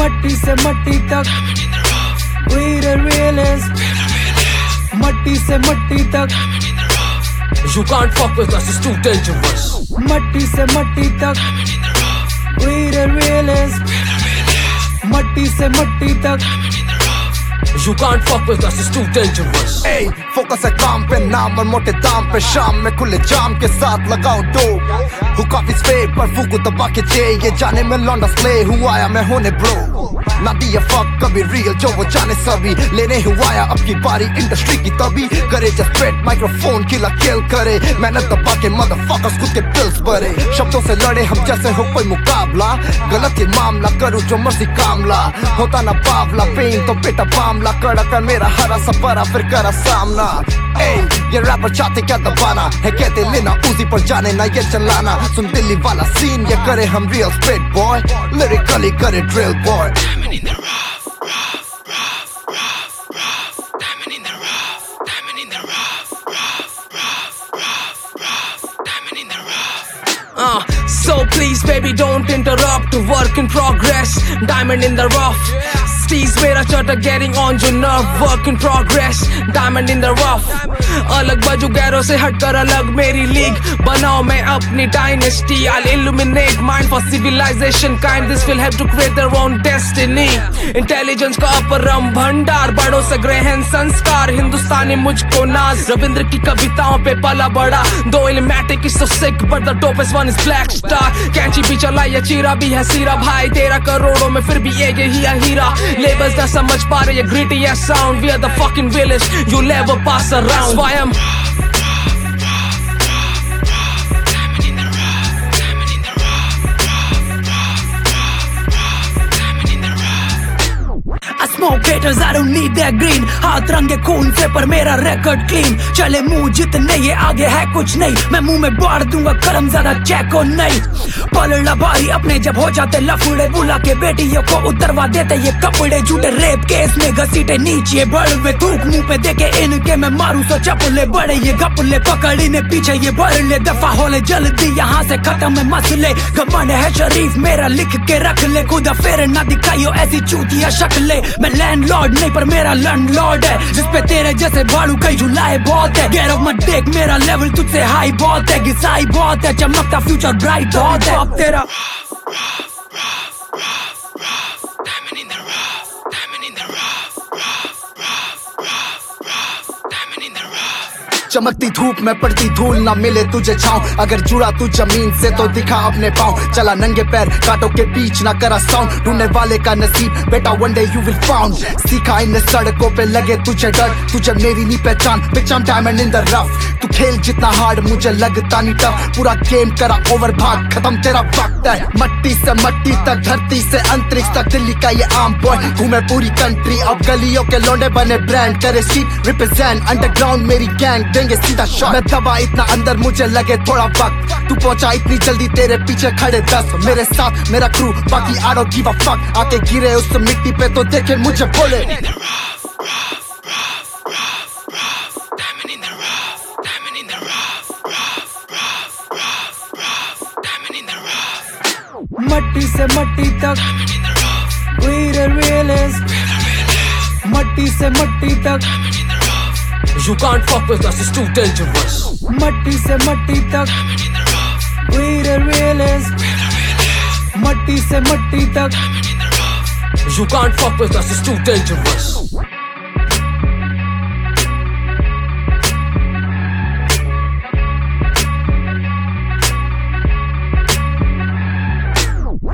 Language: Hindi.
मट्टी से मट्टी तक we the realest, मट्टी से मट्टी तक You can't fuck with us, it's too dangerous. मट्टी से मट्टी तक we the realest, मट्टी से मट्टी तक You can't fuck with us, it's too dangerous. Hey, focus है काम पे, नाम और मोटे दाम पे, शाम में खुले जाम के साथ लगाओ दो हुक्का भी स्प्रे पर फूकू दबा के चे, ये जाने में लौंडा स्ले हुआ आया मैं होने ब्रो ना दिया फक कभी रियल जो वो जाने सभी लेने हुआ आया अब की बारी इंडस्ट्री की तभी करे जस्ट स्प्रेड माइक्रोफोन किला किल करे मेहनत दबा के मदरफकर्स खुद के बिल्स भरे शब्दों से लड़े हम जैसे हो कोई मुकाबला गलत ये मामला करूं जो मर्जी कामला होता ना बावला पेन तो बेटा बामला कड़ा कर मेरा हरा सपरा फिर करा सामना ये रैपर चाहते क्या दबाना है कहते लेना उसी पर जाने ना ये चलाना सुन दिल्ली वाला सीन ये करे हम रियल स्प्रेड बॉय लिरिकली करे drill boy Diamond in the rough, rough, rough, rough, rough. Diamond in the rough, diamond in the rough, rough, rough, rough, rough. Diamond in the rough. So please baby don't interrupt, work in progress. Diamond in the rough. Steez मेरा चटा getting on your nerve, work in progress. Diamond in the rough. अलग बाजू गैरों से हटकर अलग मेरी लीग बनाओ मैं अपनी dynasty. I'll illuminate mind for civilization kind. This will help to create their own destiny. Intelligence का अपरम भंडार, बड़ों से ग्रहण संस्कार, हिंदुस्तानी मुझको नाज. रविंद्र की कविताओं पे पला बड़ा, दो ilmatic is so sick but the dopest one is Black Star. कैंची भी चलाई या चीरा भी है सीरा भाई तेरा करोड़ों में फिर भी एक ही है हीरा. Labels ना समझ पा रहे ये gritty ass sound. We are the fucking village you'll never pass around. So I am smoke haters, I don't need their green. हाथ रंगे खून से पर मेरा record clean. चले मुंह जितने ये आगे है कुछ नहीं. मैं मुंह में बाढ़ दूंगा कलम ज्यादा चेक और नहीं. पलड़ा भारी अपने जब हो जाते लफड़े, बुला के बेटियों को उतरवा देते ये कपड़े. झूठे रेप केस में घसीटे नीचे बड़वे, थूक मुंह पे देके इनके मैं मारू सो चपले. बड़े ये गपले पकड़ी ने पीछे ये भर ले, दफा होले जल्दी यहाँ से खत्म है मसले. घमंड है शरीफ मेरा लिख के रख ले, खुदा फेर ना दिखाइयो ऐसी चूतिया शक्ले. मैं लैंडलॉर्ड नहीं पर मेरा लैंडलॉर्ड है, जिसपे तेरे जैसे भाड़ू कई झुलाए बहुत है. गेट ऑफ माय डिक मेरा लेवल तुझसे हाई बहुत है, घिसाई बहुत है, चमकता फ्यूचर ब्राइट बहुत है. अब तेरा Diamond in the rough, diamond in the rough, rough, rough, rough, rough. Diamond in the rough. चमकती धूप में पड़ती धूल ना मिले तुझे छाँव, अगर जुड़ा तू जमीन से तो दिखा अपने पाँव. चला नंगे पैर कांटों के बीच ना करा साउंड, ढूंढने वाले का नसीब बेटा one day you will found. सीखा इन सड़कों पे लगे तुझे डर, तुझे मेरी नहीं पहचान bitch I am diamond in the rough. तू खेल जितना हार्ड मुझे लगता नहीं टफ, पूरा गेम करा ओवर भाग खत्म तेरा वक्त है. मट्टी से मट्टी तक धरती से अंतरिक्ष तक दिल्ली का ये आम बॉय घूमे पूरी कंट्री. अब गलियों के लौंडे बने ब्रांड, करे स्ट्रीट रिप्रेजेंट अंडरग्राउंड मेरी गैंग देंगे सीधा शॉट. मैं दबा इतना अंदर मुझे लगे थोड़ा वक्त, तू पहुंचा इतनी जल्दी तेरे पीछे खड़े 10. मेरे साथ मेरा क्रू बाकी I don't give a fuck, आके गिरे उस मिट्टी पे तो देखे मुझे बोले. Diamond in the rough, diamond in the rough, rough, rough, rough, rough. Diamond in the rough. मट्टी से मट्टी तक Diamond in the rough, we the realest, मट्टी से मट्टी तक You can't fuck with us, it's too dangerous. मट्टी से मट्टी तक we the realest, मट्टी से मट्टी तक You can't fuck with us, it's too dangerous.